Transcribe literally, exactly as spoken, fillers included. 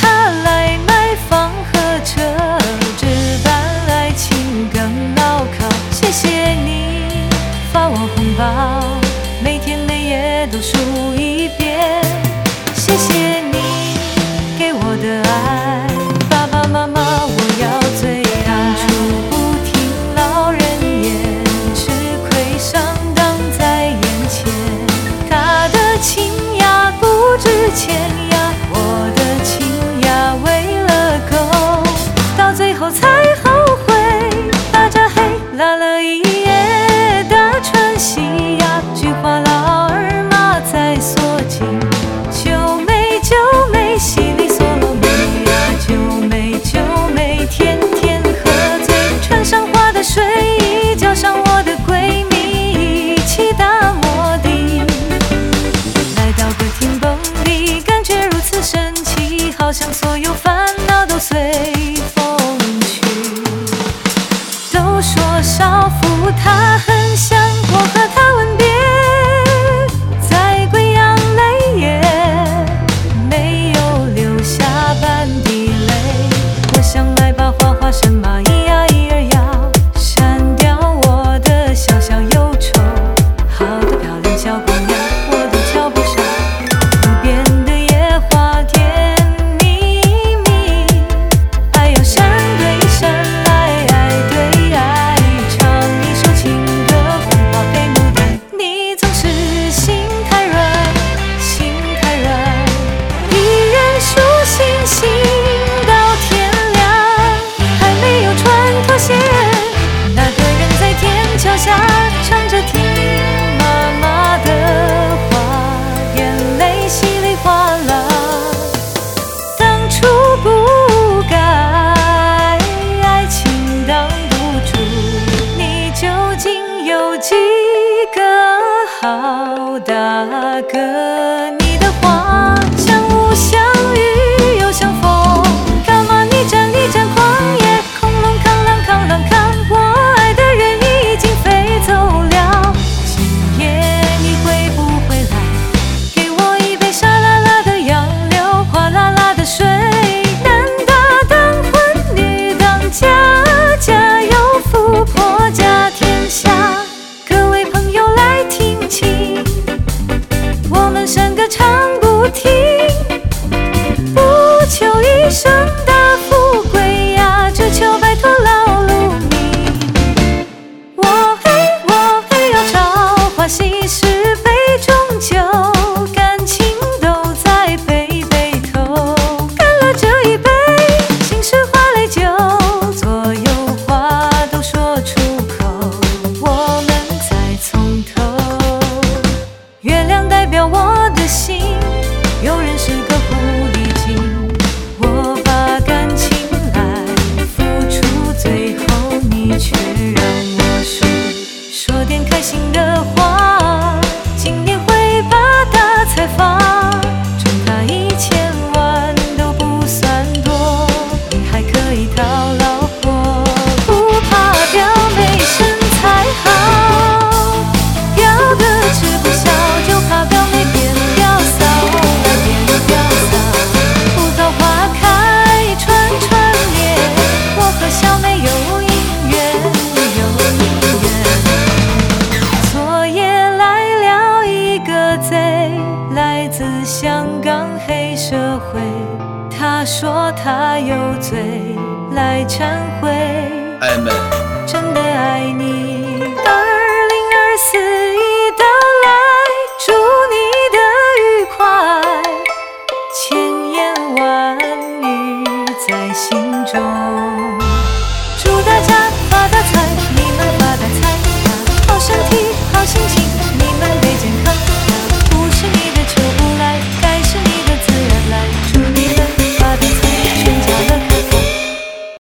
他来买房和车，置办爱情更牢靠。谢谢你发我红包，每天每夜都数一遍。谢谢你给我的爱，爸爸妈妈我要最爱。当初不听老人言，吃亏上当在眼前。他的情呀不值钱呀，我的情呀为了够，到最后才后悔，把这黑拉了一夜的春熙呀，菊花老二马在锁紧。九妹九妹稀里嗦啰妹呀，九妹九妹天天喝醉，穿上花的睡衣，叫上我的闺蜜，一起打摩的。来到歌厅蹦迪，感觉如此神奇，好像所有烦恼都随风去。都说少妇她很想我和她吻别，在贵阳泪也没有流下半滴泪。我想来把花花神马咿呀咿儿呀，删掉我的小小忧愁。好的漂亮小姑娘我都瞧不上，路边的野花甜蜜蜜，爱要山对山来，爱对爱唱一首情歌，风花飞牡丹。你总是心太软，心太软，一人数星星到天亮，还没有穿拖鞋，那个人在天桥下唱着听妈妈的话，眼泪稀里哗啦。当初不该，爱情挡不住，你究竟有几个好大哥？你的话像雾像雨又像风，干嘛你站一站旷野，空龙扛啷扛啷扛，我爱的人已经飞走了。今夜你会不会来，给我一杯沙啦啦的杨柳，哗啦啦的水。男大当婚，女当嫁，家有富婆家天下。各位朋友来听清，我们山歌唱不停，不求一生的富贵呀，只求摆脱劳碌命。我嘿我嘿要朝花夕拾杯中酒，感情都在杯杯头。干了这一杯，心事化泪酒，所有话都说出口，我们再从头。月亮代表我的心，有人是个狐狸精，我把感情来付出，最后你却让我输。说点开心的话，今年会把大财发，赚他一千万都不算多，你还可以讨老婆。不怕表妹身材好，表哥吃不消，就怕表妹变屌骚，来变屌骚。葡萄花开串串联，我和小妹有姻缘，有姻缘。昨夜来了一个贼，来自香港黑社会，他说他有罪来忏悔， 爱们， 真的爱你。二零二四已到来，祝你的愉快，千言万语在心中，祝大家